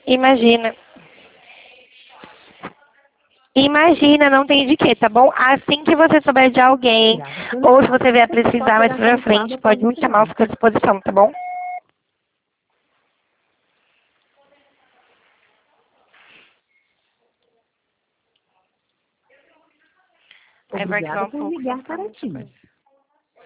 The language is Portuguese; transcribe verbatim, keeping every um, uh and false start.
Imagina. Imagina, não tem de quê, tá bom? Assim que você souber de alguém, ou se você vier precisar mais pra frente, pode me chamar, eu fico à disposição, tá bom? Aí vai criar um Obrigada por pouco. ligar para ti.